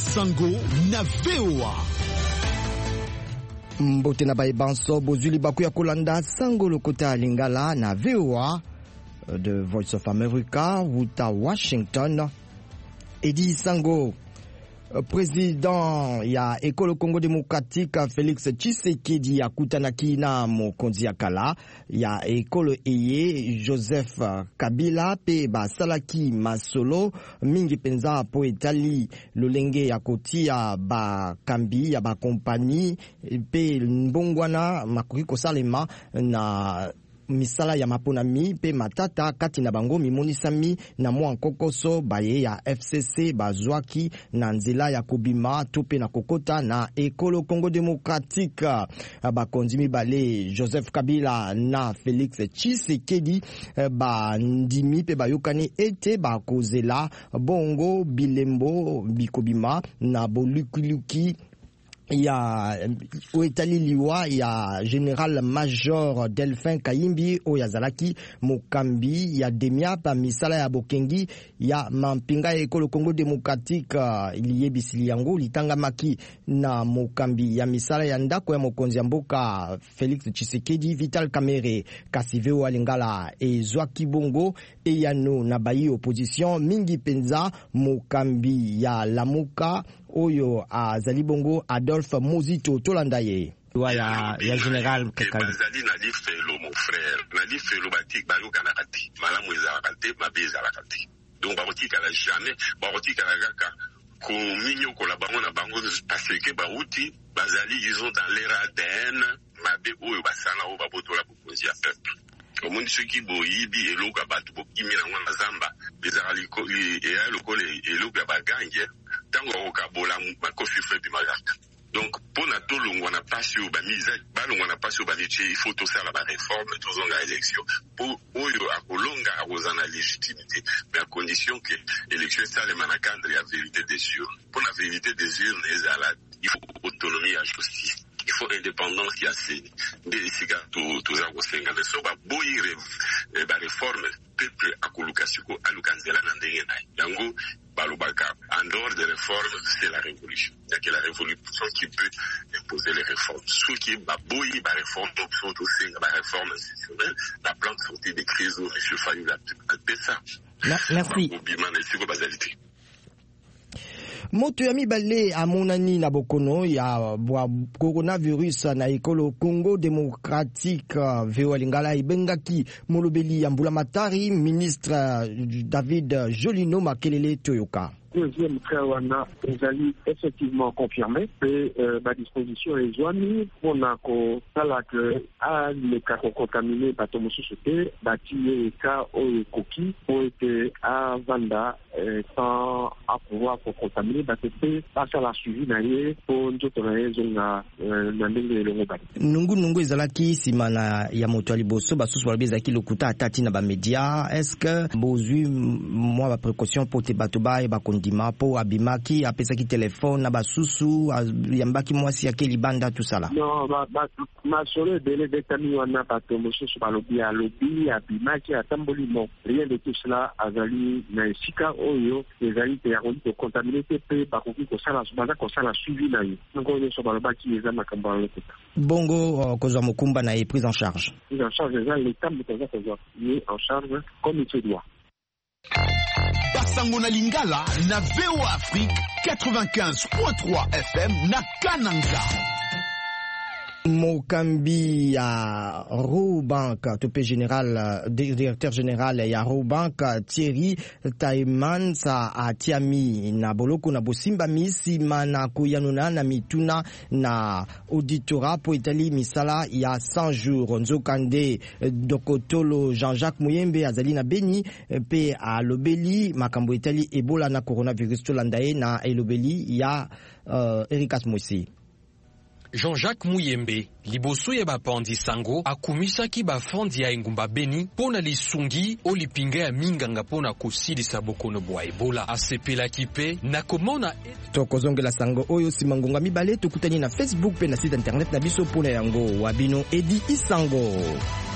Sango na VOA. Mbote na baibanso bozuli baku ya kolanda Sango lokota lingala na VOA de Voice of America wuta Washington. Edi Sango, président ya Ekolo Congo Démocratique Félix Tshisekedi akutanaki na mokonzi ya kala ya Ekolo eye Joseph Kabila pe basalaki masolo mingi penza po etali lolenge ya kotia bakambi ya bakompani pe mbongwana makoki kosalema na misala ya maponami pe matata kati na bango mimonisami na mwa nkokoso baye ya FCC bazwaki na nzela ya kobima to pe na kokota na Ekolo Congo Démocratique. Bakonzi mibale Joseph Kabila na Félix Tshisekedi bandimi pe bayokani ete bakozela bongo bilembo bikobima na bolukuluki ya oetali liwa ya General Major Delphin Kayimbi oyazalaki mokambi ya demia pa misala ya bokengi ya mampinga ya Ekolo Congo Démocratique iliyebisili yango litangamaki na mokambi ya misala ya ndako ya mokonzi ya mboka Félix Tshisekedi Vital Kamerhe Kasiveo alingala ezwaki bongo eyano na bayi opposition mingi penza mokambi ya Lamuka oyo azali bongo Adolphe Mozito tolandaye ya General Bazali na lifelo mon frère na lifelo batik bayoka na kati malamu ezalaka te mabe ezalaka te donc bakotikala jamais bakotikala kaka kominyokola bango na bango parce que bauti bazali ils ont dans leur ADN mabe oyo basala oyo babotola bokonzi ya peuple omundi soki boyibi eloko bato bokimi nango na zamba ezala lokola eloko ya bagange tango okabola makofi febi magaka. Donc pour na tolongwa na pasi o bamiza balongwa na pasi o bamiche il faut tout ça la réforme tous on la élection pour oyo akolonga akozana légitimité mais à condition que élection ça le manakandre ya vérité des urnes. Pour la vérité des urnes il faut autonomie et justice. Il faut indépendance qui a séni. Mais si tout ça au Sénégal, so ba boyi ba réforme peuple akolukasiko alukanzela na ndenge na yango balobaka en dehors des réformes c'est la révolution. Il y a que la révolution qui peut imposer les réformes. Ceux qui ba boyi ba réforme sont aussi ba réforme institutionnelle, la plante sortie des crises où M. Fayou l'a fait ça. Merci. Moto ya mibale amonani na bokono ya coronavirus na Ekolo Congo Démocratique VOA lingala ibengaki molobeli ya mbula matari ministre David Jolino Makelele Toyoka. Deuxième cas, on a effectivement confirmé que la disposition est joignée pour que les cas contaminés par Tomo Société, les cas au coquille, ont été à Vanda sans pouvoir contaminer, parce à la suivi pour Nungu ezalaki simana ya moto aliboso basusu balobezaki lokuta atati na ba media. Est-ce que bozui moi ba précaution pour te batoba et ba kondima po abimaki apesaki telefone na basusu yambaki mwasi yake libanda tout ça là? Non, ma solo délai de tami wana bato mosusu balobi alobi abimaki atamboli non rien de tout cela azali na esika oyo ezali te ya ko contaminer pe bakoki kosala baza kosala suivi na ye ngo nyonso balobaki eza makambo ya lokuta bongo kozwa mokumba na prise en charge eza l'état motoza kozwa ye en charge comme il se doit. Basango na Lingala na VOA Afrique 95.3 FM na Kananga. Mokambi ya Robank tope général directeur général ya Robank Thierry Taiman sa atiami na boloko na bosimba misima na kuyanuna na mituna na auditora po itali misala ya 100 jours nzokande dokotolo Jean-Jacques Muyembe azali na Beni pe a lobeli makambo itali Ebola na coronavirus tolandaye na elobeli ya Erikas Mosi. Jean-Jacques Muyembe liboso ya bapandi sango akumisaki bafondi ya engumba Beni pona lisungi olipinga ya minganga pona kosilisa bokono bwa Ebola asepelaki pe na komona tokozongela sango oyo simangonga mibale tukutani na Facebook pe na site internet na biso pona yango wabino Edi Isango.